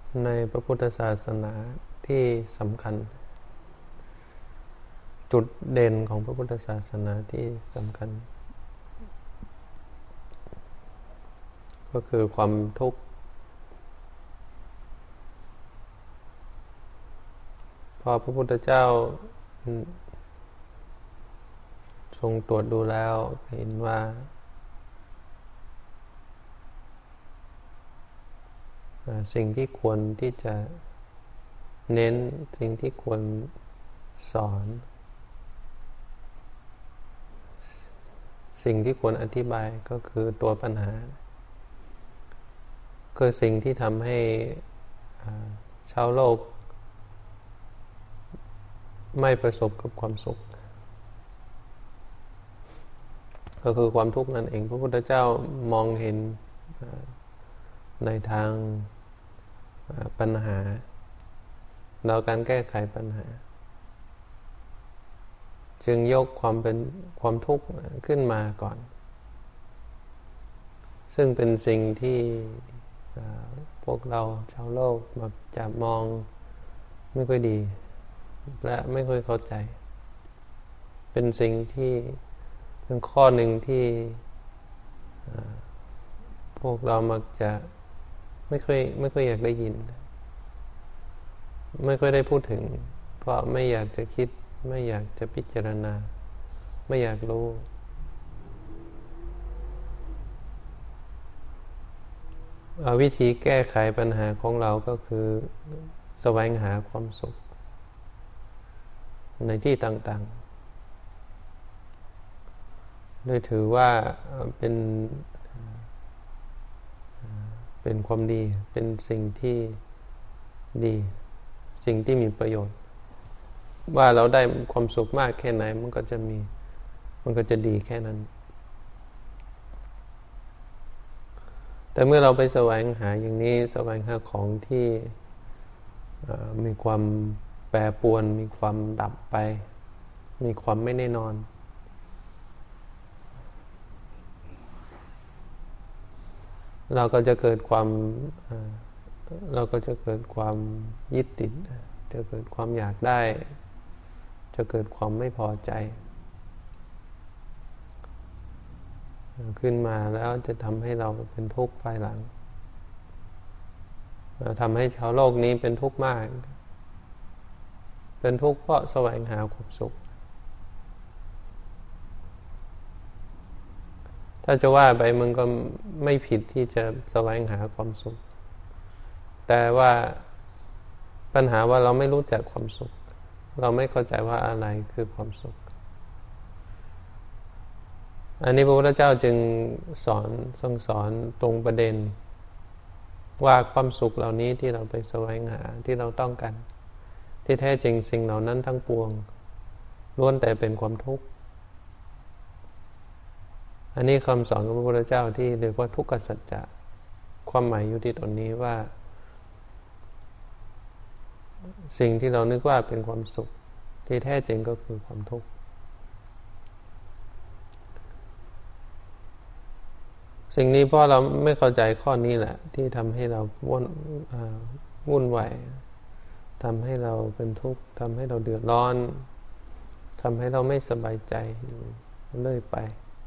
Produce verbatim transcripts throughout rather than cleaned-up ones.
ในพระพุทธศาสนาที่สำคัญจุดเด่นของพระพุทธศาสนาที่สำคัญก็คือความทุกข์พอพระพุทธเจ้าทรงตรวจดูแล้วเห็นว่าสิ่งที่ควรที่จะเน้นสิ่งที่ควรสอนสิ่งที่ควรอธิบายก็คือตัวปัญหาคือสิ่งที่ทำให้ชาวโลกไม่ประสบกับความสุขก็คือความทุกข์นั่นเองพระพุทธเจ้ามองเห็นในทางปัญหาแล้วการแก้ไขปัญหาจึงยกความเป็นความทุกข์ขึ้นมาก่อนซึ่งเป็นสิ่งที่พวกเราชาวโลกมักจะมองไม่ค่อยดีและไม่ค่อยเข้าใจเป็นสิ่งที่เป็นข้อหนึ่งที่พวกเรามักจะไม่ค่อยไม่ค่อยอยากได้ยินไม่ค่อยได้พูดถึงเพราะไม่อยากจะคิดไม่อยากจะพิจารณาไม่อยากรู้วิธีแก้ไขปัญหาของเราก็คือแสวงหาความสุขในที่ต่างๆโดยถือว่าเป็นเป็นความดีเป็นสิ่งที่ดีสิ่งที่มีประโยชน์ว่าเราได้ความสุขมากแค่ไหนมันก็จะมีมันก็จะดีแค่นั้นแต่เมื่อเราไปแสวงหาอย่างนี้แสวงหาของที่มีความแปรปรวนมีความดับไปมีความไม่แน่นอนเราก็จะเกิดความเราก็จะเกิดความยึดติดจะเกิดความอยากได้จะเกิดความไม่พอใจขึ้นมาแล้วจะทำให้เราเป็นทุกข์ภายหลังทำให้ชาวโลกนี้เป็นทุกข์มากเป็นทุกข์เพราะแสวงหาความสุขถ้าจะว่าไปมันก็ไม่ผิดที่จะแสวงหาความสุขแต่ว่าปัญหาว่าเราไม่รู้จักความสุขเราไม่เข้าใจว่าอะไรคือความสุขอันนี้พระพุทธเจ้าจึงสอนทรงสอนตรงประเด็นว่าความสุขเหล่านี้ที่เราไปแสวงหาที่เราต้องการที่แท้จริงสิ่งเหล่านั้นทั้งปวงล้วนแต่เป็นความทุกข์อันนี้คำสอนของพระพุทธเจ้าที่เรียกว่าทุกขสัจจะความหมายอยู่ที่ตรงนี้ว่าสิ่งที่เรานึกว่าเป็นความสุขที่แท้จริงก็คือความทุกข์สิ่งนี้เพราะเราไม่เข้าใจข้อนี้แหละที่ทำให้เราวุ่นวุ่นวายทำให้เราเป็นทุกข์ทำให้เราเดือดร้อนทำให้เราไม่สบายใจเรื่อยไป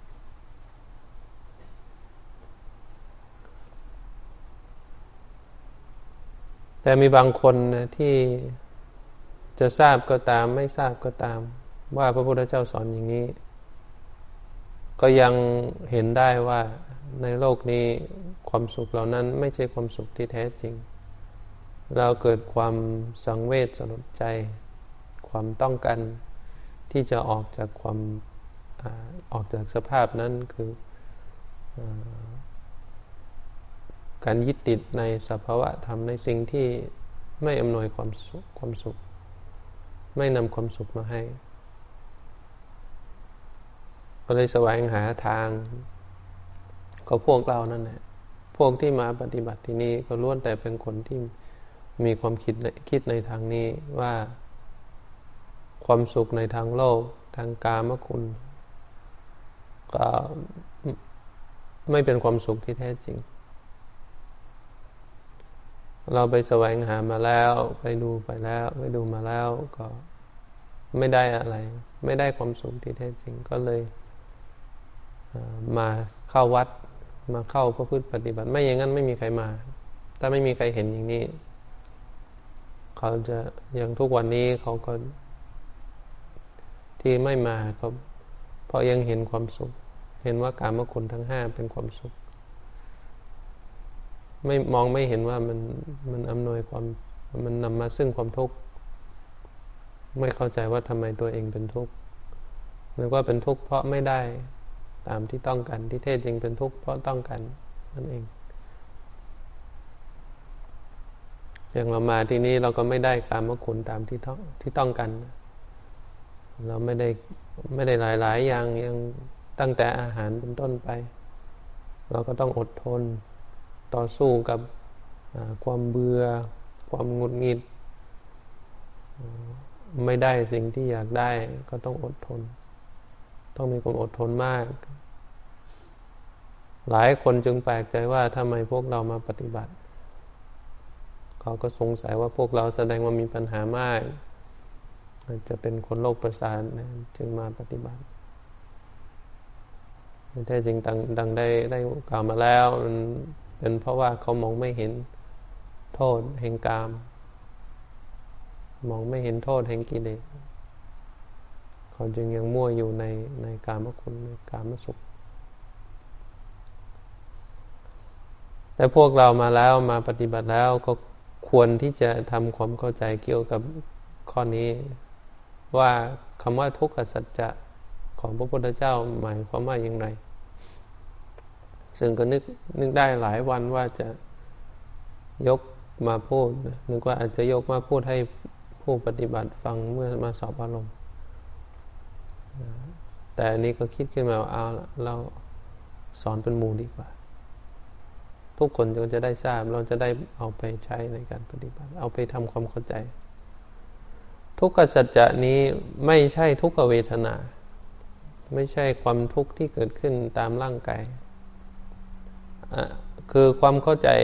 แต่มีบางคนนะที่จะทราบก็ตามไม่ทราบก็ตามว่าพระพุทธเจ้าสอนอย่างนี้ก็ยังเห็นได้ว่าในโลกนี้ความสุขเหล่านั้นไม่ใช่ความสุขที่แท้จริงเราเกิดความสังเวชสลดใจความต้องการที่จะออกจากความอ่าออกจากสภาพนั้นคือการยึดติดในสภาวะธรรมในสิ่งที่ไม่อำนวยความสุขความสุขไม่นำความสุขมาให้ก็เลยแสวงหาทางก็พวกเรานั่นแหละพวกที่มาปฏิบัติที่นี่ก็ล้วนแต่เป็นคนที่มีความคิดคิดในทางนี้ว่าความสุขในทางโลกทางกามคุณก็ไม่เป็นความสุขที่แท้จริงเราไปแสวงหามาแล้วไปดูไปแล้วไปดูมาแล้วก็ไม่ได้อะไรไม่ได้ความสุขที่แท้จริงก็เลยมาเข้าวัดมาเข้าประพฤติปฏิบัติไม่อย่างนั้นไม่มีใครมาถ้าไม่มีใครเห็นอย่างนี้เขาจะอย่างทุกวันนี้เขาก็ที่ไม่มาก็เพราะยังเห็นความสุขเห็นว่ากามคุณทั้งห้าเป็นความสุขไม่มองไม่เห็นว่ามันมันอำนวยความมันนำมาซึ่งความทุกข์ไม่เข้าใจว่าทำไมตัวเองเป็นทุกข์หรือว่าเป็นทุกข์เพราะไม่ได้ตามที่ต้องการที่แท้จริงเป็นทุกข์เพราะต้องการนั่นเองอย่างเรามาที่นี้เราก็ไม่ได้กามคุณตามที่ต้องที่ต้องการเราไม่ได้ไม่ได้หลายๆอย่างยังตั้งแต่อาหารเป็นต้นไปเราก็ต้องอดทนต่อสู้กับความเบื่อความหงุดหงิดไม่ได้สิ่งที่อยากได้ก็ต้องอดทนต้องมีความอดทนมากหลายคนจึงแปลกใจว่าทำไมพวกเรามาปฏิบัติเขาก็สงสัยว่าพวกเราแสดงว่ามีปัญหามากอาจจะเป็นคนโรคประสาทนะจึงมาปฏิบัติแท้จริงดังดังได้ได้กล่าวมาแล้วมันเป็นเพราะว่าเขามองไม่เห็นโทษแห่งกามมองไม่เห็นโทษแห่งกิเลสเขาจึงยังมั่วอยู่ในในกามคุณในกามสุขแต่พวกเรามาแล้วมาปฏิบัติแล้วก็ควรที่จะทำความเข้าใจเกี่ยวกับข้อนี้ว่าคำว่าทุกขสัจจะของพระพุทธเจ้าหมายความว่าอย่างไรซึ่งก็นึกนึกได้หลายวันว่าจะยกมาพูดนึกว่าอาจจะยกมาพูดให้ผู้ปฏิบัติฟังเมื่อมาสอบอารมณ์แต่อันนี้ก็คิดขึ้นมาว่าเอาละเราสอนเป็นหมู่ดีกว่าทุกคนก็จะได้ทราบเราจะได้เอาไปใช้ในการปฏิบัติเอาไปทำความเข้าใจทุกขสัจจะนี้ไม่ใช่ทุกขเวทนาไม่ใช่ความทุกข์ที่เกิดขึ้นตามร่างกายคือความเข้าใจ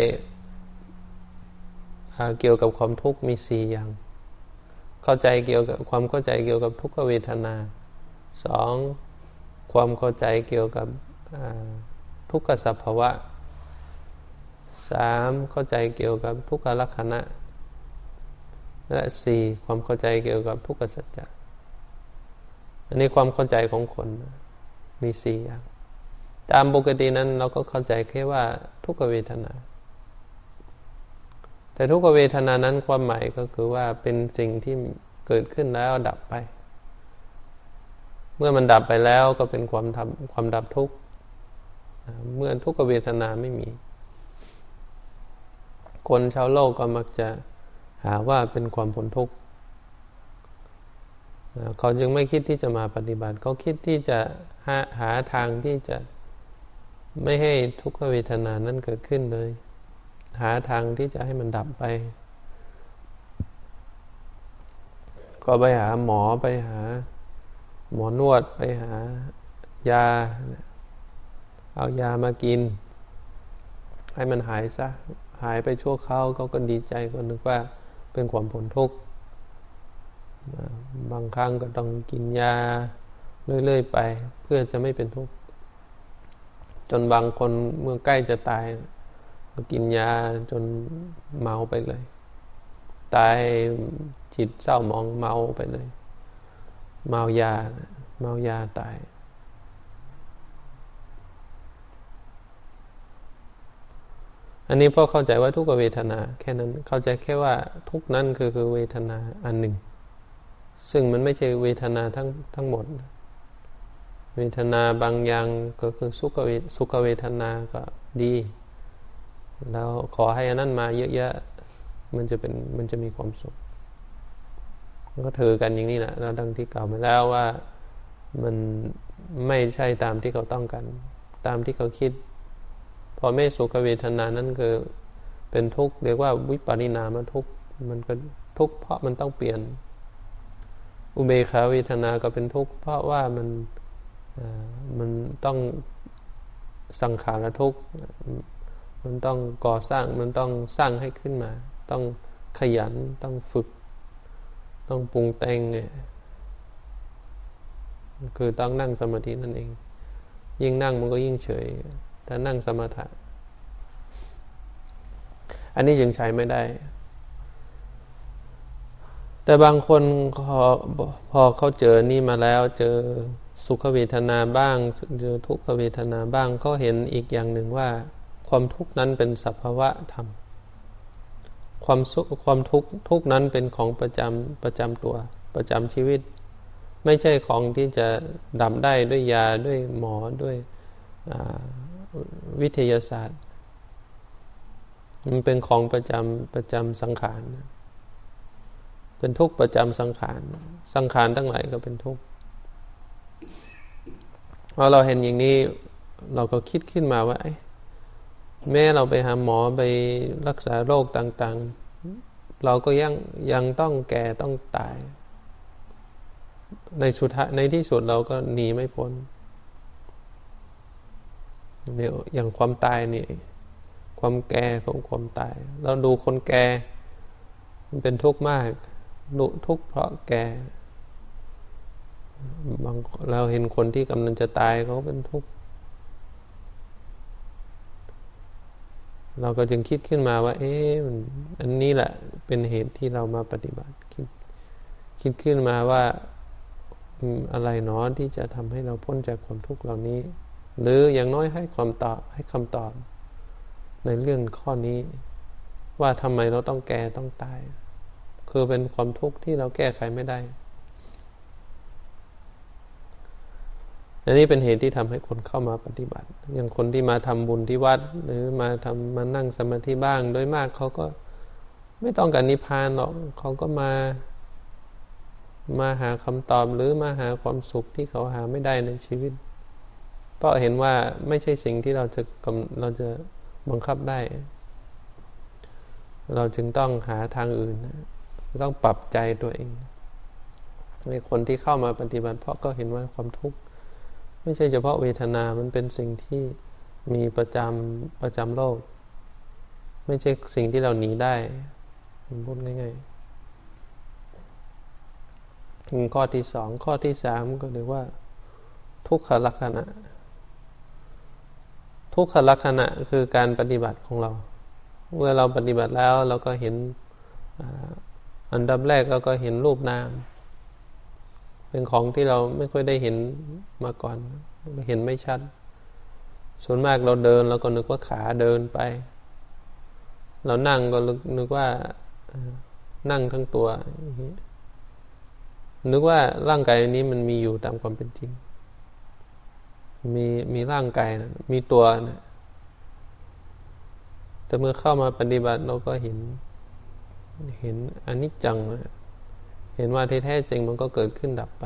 เกี่ยวกับความทุกข์มีสี่อย่างเข้าใจเกี่ยวกับความเข้าใจเกี่ยวกับทุกขเวทนาสองความเข้าใจเกี่ยวกับทุกขสัพพวะสามเข้าใจเกี่ยวกับทุกขลักษณะและสี่ความเข้าใจเกี่ยวกับทุกขสัจจะอันนี้ความเข้าใจของคนมีสี่อย่างตามปกตินั้นเราก็เข้าใจแค่ว่าทุกขเวทนาแต่ทุกขเวทนานั้นความหมายก็คือว่าเป็นสิ่งที่เกิดขึ้นแล้วดับไปเมื่อมันดับไปแล้วก็เป็นความทำความดับทุกข์เมื่อทุกขเวทนาไม่มีคนชาวโลกก็มักจะหาว่าเป็นความพ้นทุกข์เขาจึงไม่คิดที่จะมาปฏิบัติเขาคิดที่จะหาหาทางที่จะไม่ให้ทุกขเวทนานั้นเกิดขึ้นเลยหาทางที่จะให้มันดับไปก็ไปหาหมอไปหาหมอนวดไปหายาเอายามากินให้มันหายซะหายไปชั่วคราวเขาก็ดีใจก็นึกว่าเป็นความพ้นทุกข์บางครั้งก็ต้องกินยาเรื่อยๆไปเพื่อจะไม่เป็นทุกข์จนบางคนเมื่อใกล้จะตายก็กินยาจนเมาไปเลยตายจิตเศร้าหมองเมาไปเลยเมายาเมายาตายอันนี้พอเข้าใจว่าทุกขเวทนาแค่นั้นเข้าใจแค่ว่าทุกนั้นคือคือเวทนาอันหนึ่งซึ่งมันไม่ใช่เวทนาทั้งทั้งหมดเวทนาบางอย่างก็คือสุขเวสุขเวทนาก็ดีแล้วขอให้อันนั้นมาเยอะๆมันจะเป็นมันจะมีความสุขก็ถือกันอย่างนี้แหละแล้วดังที่กล่าวมาแล้วว่ามันไม่ใช่ตามที่เขาต้องการตามที่เขาคิดพอไม่สุขเวทนานั้นคือเป็นทุกข์เรียกว่าวิปริณามทุกข์มันก็ทุกข์เพราะมันต้องเปลี่ยนอุเบกขาเวทนาก็เป็นทุกข์เพราะว่ามันมันต้องสังขารทุกข์มันต้องก่อสร้างมันต้องสร้างให้ขึ้นมาต้องขยันต้องฝึกต้องปรุงแต่งคือต้องนั่งสมาธินั่นเองยิ่งนั่งมันก็ยิ่งเฉยถ้านั่งสมถะอันนี้จึงใช้ไม่ได้แต่บางคนพอพอเขาเจอนี่มาแล้วเจอสุขเวทนาบ้างเจอทุกขเวทนาบ้างก็เห็นอีกอย่างหนึ่งว่าความทุกข์นั้นเป็นสภาวะธรรมความสุขความทุกข์ทุกข์นั้นเป็นของประจำประจำตัวประจำชีวิตไม่ใช่ของที่จะดับได้ด้วยยาด้วยหมอด้วยวิทยาศาสตร์มันเป็นของประจำประจำสังขารเป็นทุกข์ประจำสังขารสังขารทั้งหลายก็เป็นทุกข์พอเราเห็นอย่างนี้เราก็คิดขึ้นมาว่าแม้เราไปหาหมอไปรักษาโรคต่างๆเราก็ยังยังต้องแก่ต้องตายในสุดท้ายในที่สุดเราก็หนีไม่พ้นเนี่ยอย่างความตายนี่ความแก่ของความตายเราดูคนแก่มันเป็นทุกข์มากทุกข์เพราะแก่บางเราเห็นคนที่กำลังจะตายเขาเป็นทุกข์เราก็จึงคิดขึ้นมาว่าเอ๊ะอันนี้แหละเป็นเหตุที่เรามาปฏิบัติคิดคิดขึ้นมาว่าอะไรเนาะที่จะทำให้เราพ้นจากความทุกข์เหล่านี้หรืออย่างน้อยให้ความตอบให้คำตอบในเรื่องข้อนี้ว่าทำไมเราต้องแก่ต้องตายคือเป็นความทุกข์ที่เราแก้ไขไม่ได้อันนี้เป็นเหตุที่ทำให้คนเข้ามาปฏิบัติอย่างคนที่มาทำบุญที่วัดหรือมาทำมานั่งสมาธิบ้างโดยมากเขาก็ไม่ต้องการนิพพานหรอกเขาก็มามาหาคำตอบหรือมาหาความสุขที่เขาหาไม่ได้ในชีวิตเพราะเห็นว่าไม่ใช่สิ่งที่เราจะเราจะบังคับได้เราจึงต้องหาทางอื่นต้องปรับใจตัวเองในคนที่เข้ามาปฏิบัติเพราะก็เห็นว่าความทุกข์ไม่ใช่เฉพาะเวทนามันเป็นสิ่งที่มีประจำประจำโลกไม่ใช่สิ่งที่เราหนีได้พูดง่ายๆข้อที่สองข้อที่สามก็เรียกว่าทุกขลักษณะทุกขลักษณะคือการปฏิบัติของเราเมื่อเราปฏิบัติแล้วเราก็เห็นอันดับแรกเราก็เห็นรูปนามเป็นของที่เราไม่ค่อยได้เห็นมาก่อนเห็นไม่ชัดส่วนมากเราเดินเราก็นึกว่าขาเดินไปเรานั่งก็นึกว่านั่งทั้งตัวนึกว่าร่างกายนี้มันมีอยู่ตามความเป็นจริงมีมีร่างกายนะมีตัวนะแต่เมื่อเข้ามาปฏิบัติเราก็เห็นเห็นอนิจจังนะเห็นว่าที่แท้จริงมันก็เกิดขึ้นดับไป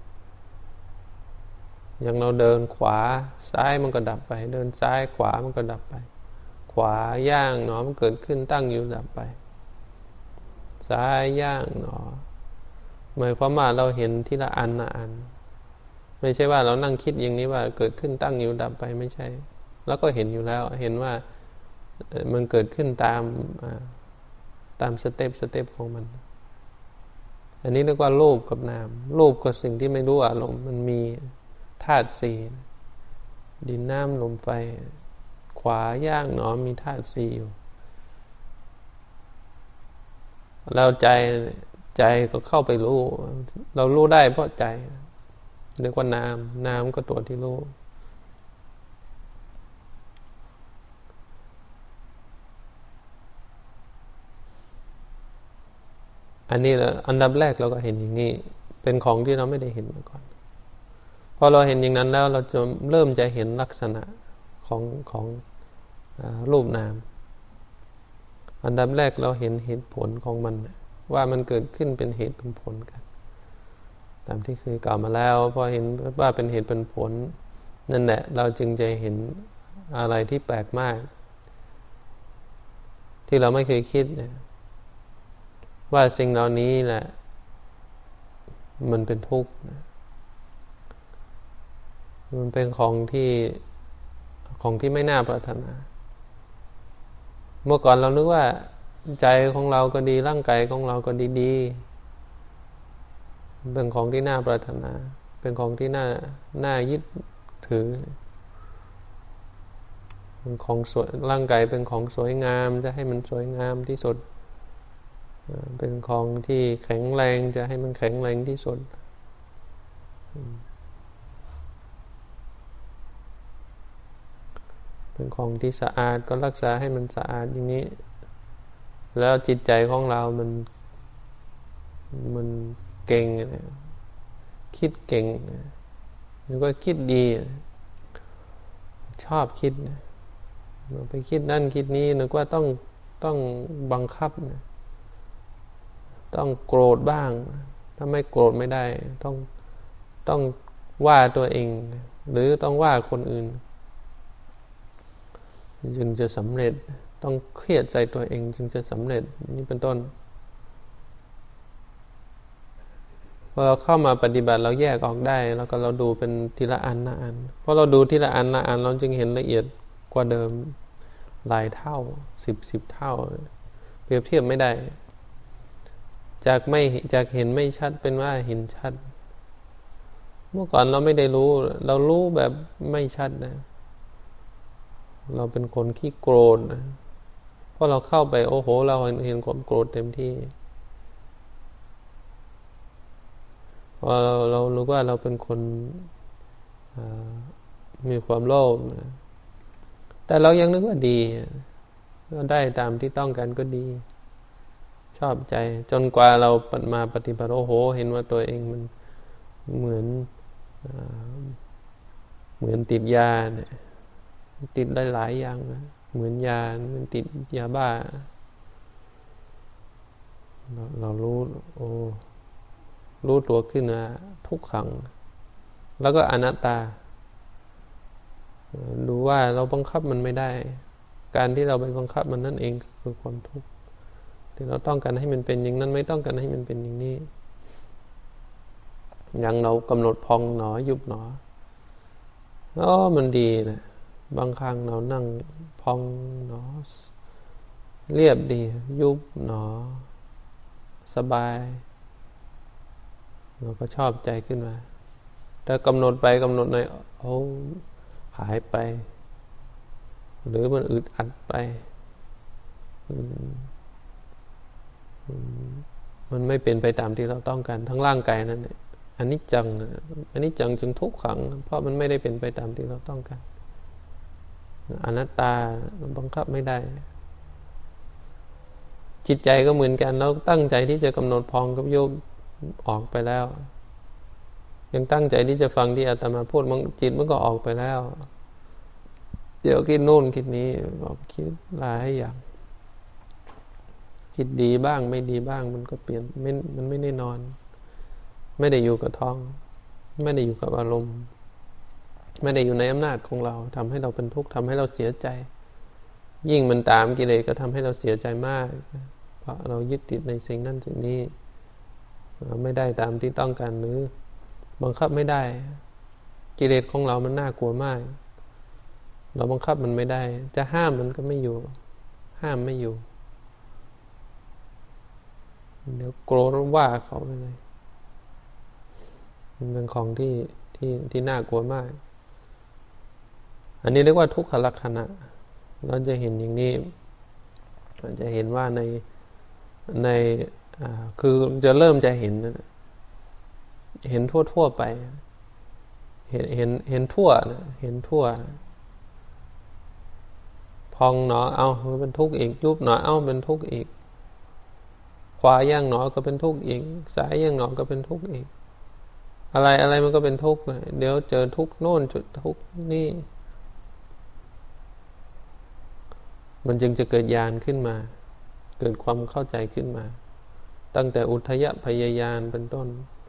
อย่างเราเดินขวาซ้ายมันก็ดับไปเดินซ้ายขวามันก็ดับไปขวาย่างหนอมันเกิดขึ้นตั้งอยู่ดับไปซ้ายย่างหนอหมายความว่าเราเห็นทีละอันละอันไม่ใช่ว่าเรานั่งคิดอย่างนี้ว่าเกิดขึ้นตั้งอยู่ดับไปไม่ใช่แล้วก็เห็นอยู่แล้วเห็นว่ามันเกิดขึ้นตามตามสเต็ปสเต็ปของมันอันนี้เรียกว่ารูปกับนามรูปก็สิ่งที่ไม่รู้อารมณ์มันมีธาตุสี่ดินน้ำลมไฟขวาย่างหนอมีธาตุสี่อยู่เราใจใจก็เข้าไปรู้เรารู้ได้เพราะใจเรียกว่านามนามก็ตัวที่รู้อันนี้อันดับแรกเราก็เห็นอย่างนี้เป็นของที่เราไม่ได้เห็นมาก่อนพอเราเห็นอย่างนั้นแล้วเราจะเริ่มจะเห็นลักษณะของของรูปนามอันดับแรกเราเห็นเหตุผลของมันว่ามันเกิดขึ้นเป็นเหตุเป็นผลกันตามที่เคยกล่าวมาแล้วพอเห็นว่าเป็นเหตุเป็นผลนั่นแหละเราจึงจะเห็นอะไรที่แปลกมากที่เราไม่เคยคิดนะว่าสิ่งเหล่านี้แหละมันเป็นทุกข์มันเป็นของที่ของที่ไม่น่าปรารถนาเมื่อก่อนเรานึกว่าใจของเราก็ดีร่างกายของเราก็ดีๆเป็นของที่น่าปรารถนาเป็นของที่น่าน่ายึดถือเป็นของสวยร่างกายเป็นของสวยงามจะให้มันสวยงามที่สุดเป็นของที่แข็งแรงจะให้มันแข็งแรงที่สุดเป็นของที่สะอาดก็รักษาให้มันสะอาดอย่างนี้แล้วจิตใจของเรามันมันเก่งคิดเก่งหรือว่าคิดดีชอบคิดไปคิดนั่นคิดนี้นึกว่าต้องต้องบังคับต้องโกรธบ้างถ้าไม่โกรธไม่ได้ต้องต้องว่าตัวเองหรือต้องว่าคนอื่นจึงจะสำเร็จต้องเครียดใจตัวเองจึงจะสำเร็จนี่เป็นต้นพอเราเข้ามาปฏิบัติเราแยกออกได้แล้วก็เราดูเป็นทีละอันละอันเพราะเราดูทีละอันละอันเราจึงเห็นละเอียดกว่าเดิมหลายเท่าสิบสิบเท่าเปรียบเทียบไม่ได้จากไม่จากเห็นไม่ชัดเป็นว่าเห็นชัดเมื่อก่อนเราไม่ได้รู้เรารู้แบบไม่ชัดนะเราเป็นคนขี้โกรธนะเพราะเราเข้าไปโอ้โหเราเห็นความโกรธเต็มที่พอเราเรารู้ว่าเราเป็นคนมีความโลภนะแต่เรายังนึกว่าดีก็ได้ตามที่ต้องการก็ดีชอบใจจนกว่าเรามาปฏิบัติโอ้โหเห็นว่าตัวเองมันเหมือนเหมือนติดยาเนี่ยติดได้หลายอย่างนะเหมือนยาเหมือนติดยาบ้าเราเรารู้โอ้รู้ตัวขึ้นนะทุกขังแล้วก็อนัตตาดูว่าเราบังคับมันไม่ได้การที่เราไปบังคับมันนั่นเองคือความทุกข์ที่เราต้องการให้มันเป็นอย่างนั้นไม่ต้องการให้มันเป็นอย่างนี้อย่างเรากำหนดพองหนอยุบหนออ๋อมันดีนะบางครั้งเรานั่งพองหนอเรียบดียุบหนอสบายเราก็ชอบใจขึ้นมาแต่กำหนดไปกำหนดในโอ้หายไปหรือมันอึดอัดไปมันไม่เป็นไปตามที่เราต้องการทั้งร่างกายนั่นแหละอนิจจังอนิจจังจึงทุกขังเพราะมันไม่ได้เป็นไปตามที่เราต้องการอนัตตาบังคับไม่ได้จิตใจก็เหมือนกันเราตั้งใจที่จะกำหนดพองกับยุบออกไปแล้วยังตั้งใจที่จะฟังที่อาตมาพูดมันจิตมันก็ออกไปแล้วเดี๋ยวคิดโน่นคิดนี้บอกคิดหลายอย่างคิดดีบ้างไม่ดีบ้างมันก็เปลี่ยนไม่มันไม่แน่นอนไม่ได้อยู่กับท้องไม่ได้อยู่กับอารมณ์ไม่ได้อยู่ในอำนาจของเราทำให้เราเป็นทุกข์ทำให้เราเสียใจยิ่งมันตามกิเลสก็ทำให้เราเสียใจมากเพราะเรายึดติดในสิ่งนั้นสิ่งนี้เราไม่ได้ตามที่ต้องการหรือบังคับไม่ได้กิเลสของเรามันน่ากลัวมากเราบังคับมันไม่ได้จะห้ามมันก็ไม่อยู่ห้ามไม่อยู่เดี๋ยวโกรธว่าเขาไปเลยมันเป็นของที่ที่ที่น่ากลัวมากอันนี้เรียกว่าทุกขลักษณะเราจะเห็นอย่างนี้จะเห็นว่าในในคือจะเริ่มจะเห็นเห็นทั่วทั่วไปเห็นเห็นเห็นทั่วนะเห็นทั่วพองหนอเอาเป็นทุกข์อีกยุบหนอเอาเป็นทุกข์อีกขวาย่างหนอก็เป็นทุกข์อีกซ้ายย่างหนอก็เป็นทุกข์อีกอะไรอะไรมันก็เป็นทุกข์เดี๋ยวเจอทุกข์โน่นจุดทุกข์นี่มันจึงจะเกิดญาณขึ้นมาเกิดความเข้าใจขึ้นมาตั้งแต่อุทยพยญาณเป็นต้น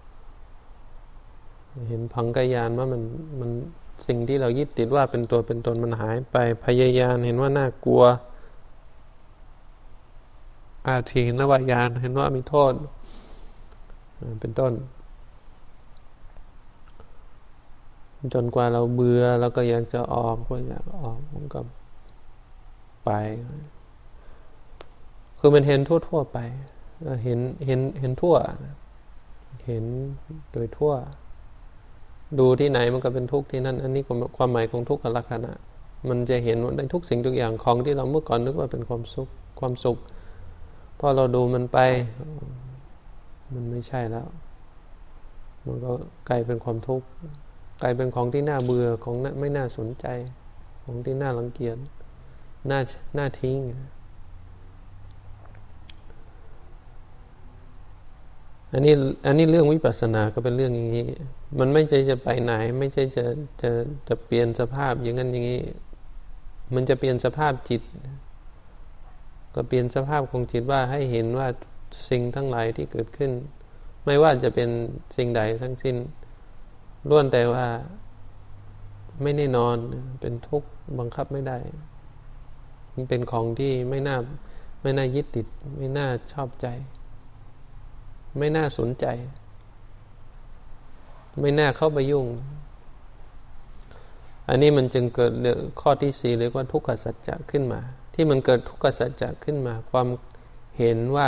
เห็นพังกญาณว่ามันมันสิ่งที่เรายึดติดว่าเป็นตัวเป็นตนมันหายไปพยญาณเห็นว่าน่ากลัวอาทีนวายานเห็นว่ามีโทษเป็นต้นจนกว่าเราเบื่อแล้วก็อยากจะออกก็อยากออกมันก็ไปคือมันเห็นทั่วๆไปเห็นเห็นเห็นทั่วเห็นโดยทั่วดูที่ไหนมันก็เป็นทุกข์ที่นั่นอันนี้ความหมายของทุกขลักษณะมันจะเห็นได้ทุกสิ่งทุกอย่างของที่เราเมื่อก่อนนึกว่าเป็นความสุขความสุขพอเราดูมันไปมันไม่ใช่แล้วมันก็กลายเป็นความทุกข์กลายเป็นของที่น่าเบื่อของไม่น่าสนใจของที่น่ารังเกียจน่าน่าทิ้งอันนี้อันนี้เรื่องวิปัสสนาก็เป็นเรื่องอย่างนี้มันไม่ใช่จะไปไหนไม่ใช่จะจะจะเปลี่ยนสภาพอย่างนั้นอย่างนี้มันจะเปลี่ยนสภาพจิตก็เปลี่ยนสภาพของจิตว่าให้เห็นว่าสิ่งทั้งหลายที่เกิดขึ้นไม่ว่าจะเป็นสิ่งใดทั้งสิ้นล้วนแต่ว่าไม่แน่นอนเป็นทุกข์บังคับไม่ได้มันเป็นของที่ไม่น่าไม่น่ายึดติดไม่น่าชอบใจไม่น่าสนใจไม่น่าเข้าไปยุ่งอันนี้มันจึงเกิดข้อที่สี่เรียกว่าทุกขสัจจะขึ้นมาที่มันเกิดทุกขสัจจะขึ้นมาความเห็นว่า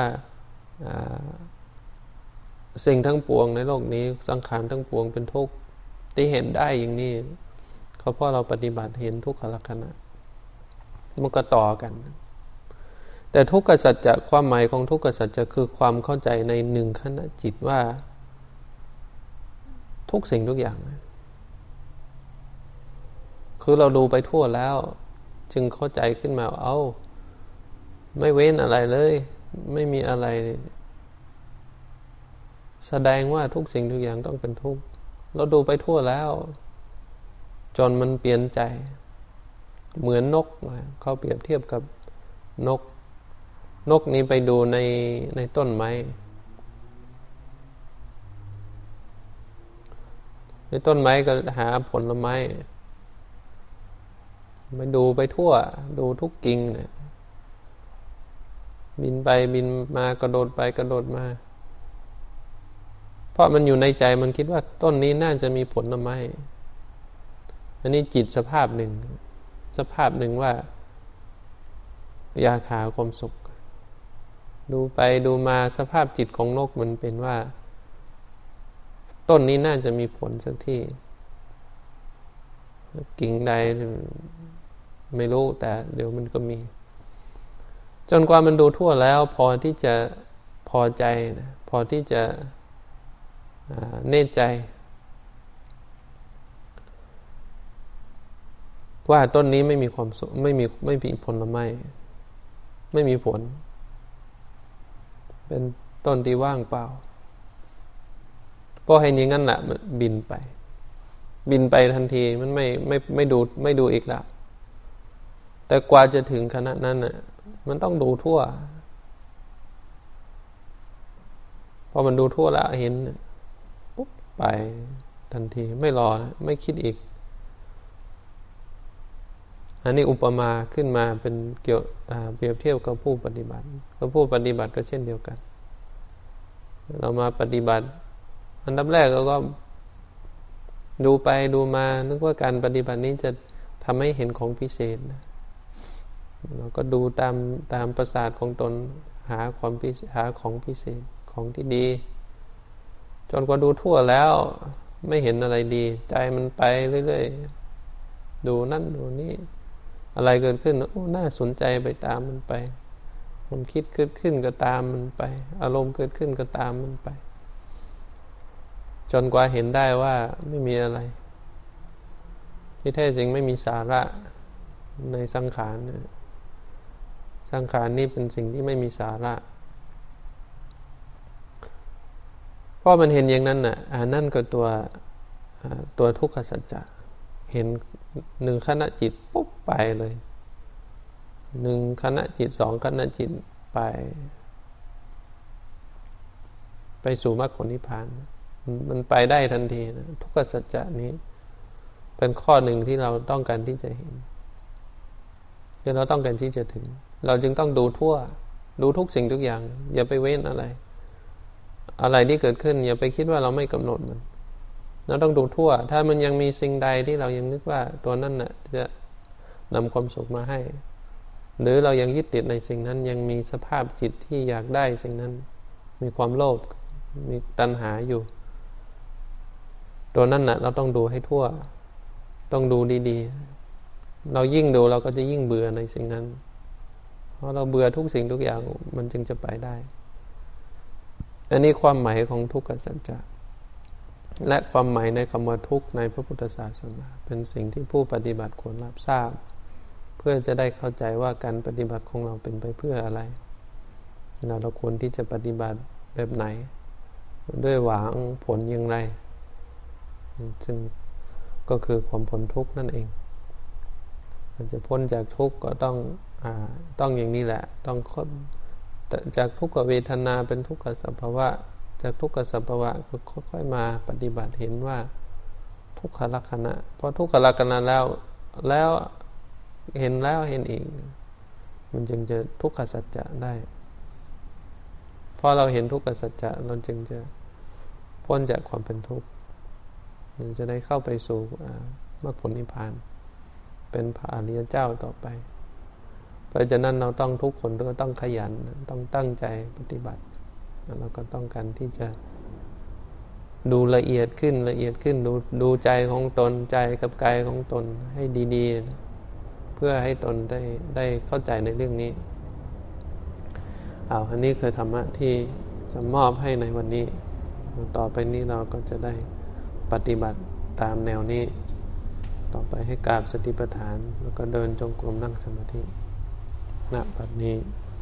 สิ่งทั้งปวงในโลกนี้สังขารทั้งปวงเป็นทุกข์ที่เห็นได้อย่างนี้ก็เพราะเราปฏิบัติเห็นทุกขลักษณะมันก็ต่อกันแต่ทุกขสัจจะความหมายของทุกขสัจจะคือความเข้าใจในหนึ่งขณะจิตว่าทุกสิ่งทุกอย่างคือเราดูไปทั่วแล้วจึงเข้าใจขึ้นมาว่าเอ้าไม่เว้นอะไรเลยไม่มีอะไรแสดงว่าทุกสิ่งทุกอย่างต้องเป็นทุกข์เราดูไปทั่วแล้วจนมันเปลี่ยนใจเหมือนนกเขาเปรียบเทียบกับนกนกนี้ไปดูในในต้นไม้ในต้นไม้ก็หาผลไม้ไปดูไปทั่วดูทุกกิ่งเนี่ยบินไปบินมากระโดดไปกระโดดมาเพราะมันอยู่ในใจมันคิดว่าต้นนี้น่าจะมีผลไม้อันนี้จิตสภาพหนึ่งสภาพหนึ่งว่าอยากหาความสุขดูไปดูมาสภาพจิตของนกมันเป็นว่าต้นนี้น่าจะมีผลสักที่กิ่งใดไม่รู้แต่เดี๋ยวมันก็มีจนกว่ามันดูทั่วแล้วพอที่จะพอใจนะพอที่จะเน่ใจว่าต้นนี้ไม่มีความสุขไม่มีไม่มีผลไม้ไม่มีผลเป็นต้นที่ว่างเปล่าพอให้นี้งั้นแหละมันบินไปบินไปทันทีมันไม่ไม่ไม่ดูไม่ดูอีกแล้วแต่กว่าจะถึงขณะนั้นน่ะมันต้องดูทั่วพอมันดูทั่วแล้วเห็นปุ๊บไปทันทีไม่รอไม่คิดอีกอันนี้อุปมาขึ้นมาเป็นเกี่ยวเปรียบเทียบกับผู้ปฏิบัติกับผู้ปฏิบัติก็เช่นเดียวกันเรามาปฏิบัติอันดับแรกเราก็ดูไปดูมานึกว่าการปฏิบัตินี้จะทำให้เห็นของพิเศษเราก็ดูตามตามประสาทของตนหาความพิหาของพิเศษของที่ดีจนกว่าดูทั่วแล้วไม่เห็นอะไรดีใจมันไปเรื่อยๆดูนั่นดูนี่อะไรเกิดขึ้นโอ้น่าสนใจไปตามมันไปความคิดเกิดขึ้นก็ตามมันไปอารมณ์เกิดขึ้นก็ตามมันไปจนกว่าเห็นได้ว่าไม่มีอะไรที่แท้จริงไม่มีสาระในสังขารสังขารนี่เป็นสิ่งที่ไม่มีสาระเพราะมันเห็นอย่างนั้นน่ะอ่านั่นก็ตัวตัวทุกขสัจจะเห็นหนึ่งขณะจิตปุ๊บไปเลยหนึ่งขณะจิตสองขณะจิตไปไปสู่มรรคผลนิพพานมันไปได้ทันทีนะทุกขสัจจะนี้เป็นข้อหนึ่งที่เราต้องการที่จะเห็นที่เราต้องการที่จะถึงเราจึงต้องดูทั่วดูทุกสิ่งทุกอย่างอย่าไปเว้นอะไรอะไรที่เกิดขึ้นอย่าไปคิดว่าเราไม่กำหนดมันเราต้องดูทั่วถ้ามันยังมีสิ่งใดที่เรายังนึกว่าตัวนั้นน่ะจะนำความสุขมาให้หรือเรายังยึดติดในสิ่งนั้นยังมีสภาพจิตที่อยากได้สิ่งนั้นมีความโลภมีตัณหาอยู่ตัวนั้นน่ะเราต้องดูให้ทั่วต้องดูดีๆเรายิ่งดูเราก็จะยิ่งเบื่อในสิ่งนั้นเพราะเราเบื่อทุกสิ่งทุกอย่างมันจึงจะไปได้อันนี้ความหมายของทุกขสัจจะและความหมายในคำว่าทุกข์ในพระพุทธศาสนาเป็นสิ่งที่ผู้ปฏิบัติควรรับทราบเพื่อจะได้เข้าใจว่าการปฏิบัติของเราเป็นไปเพื่ออะไรเราควรที่จะปฏิบัติแบบไหนด้วยหวังผลอย่างไรซึ่งก็คือความพ้นทุกข์นั่นเองจะพ้นจากทุกข์ก็ต้องอ่าต้องอย่างนี้แหละต้องจากทุกขเวทนาเป็นทุกขสัพพะจากทุกขสัพพะก็ค่อยๆมาปฏิบัติเห็นว่าทุกขลักษณะพอทุกขลักษณะแล้วแล้วเห็นแล้วเห็นอีกมันจึงจะทุกขสัจจะได้พอเราเห็นทุกขสัจจะเราจึงจะพ้นจากความเป็นทุกข์จะได้เข้าไปสู่มรรคผลนิพพานเป็นพระอริยเจ้าต่อไปเพราะฉะนั้นเราต้องทุกคนก็ต้องขยันต้องตั้งใจปฏิบัติเราก็ต้องการที่จะดูละเอียดขึ้นละเอียดขึ้นดูดูใจของตนใจกับกายของตนให้ดีๆเพื่อให้ตนได้ได้เข้าใจในเรื่องนี้เอาอันนี้คือธรรมะที่จะมอบให้ในวันนี้ต่อไปนี้เราก็จะได้ปฏิบัติตามแนวนี้ต่อไปให้กราบสติปัฏฐานแล้วก็เดินจงกรมนั่งสมาธิณ บัดนี้